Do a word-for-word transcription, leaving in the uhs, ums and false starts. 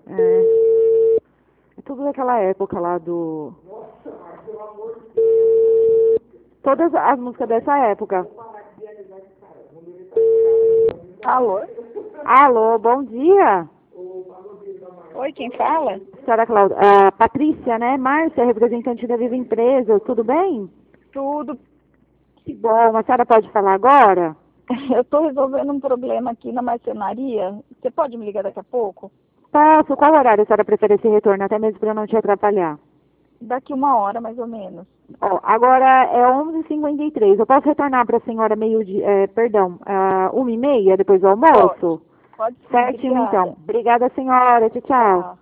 É, é tudo daquela época lá do... Todas as músicas dessa época. Alô? Alô, bom dia. Oi, quem fala? Senhora Cláudia, a Patrícia, né? Márcia, representante da Viva Empresa, tudo bem? Tudo. Que bom, a senhora pode falar agora? Eu estou resolvendo um problema aqui na marcenaria. Você pode me ligar daqui a pouco? Posso, qual horário a senhora prefere esse retorno, até mesmo para eu não te atrapalhar? Daqui uma hora, mais ou menos. Ó, agora é onze e cinquenta e três. Eu posso retornar para a senhora meio-dia, é, perdão, uh, uma e meia depois do almoço? Pode sim, Certinho, obrigada. então. Obrigada, senhora. Tchau, tchau. Tchau.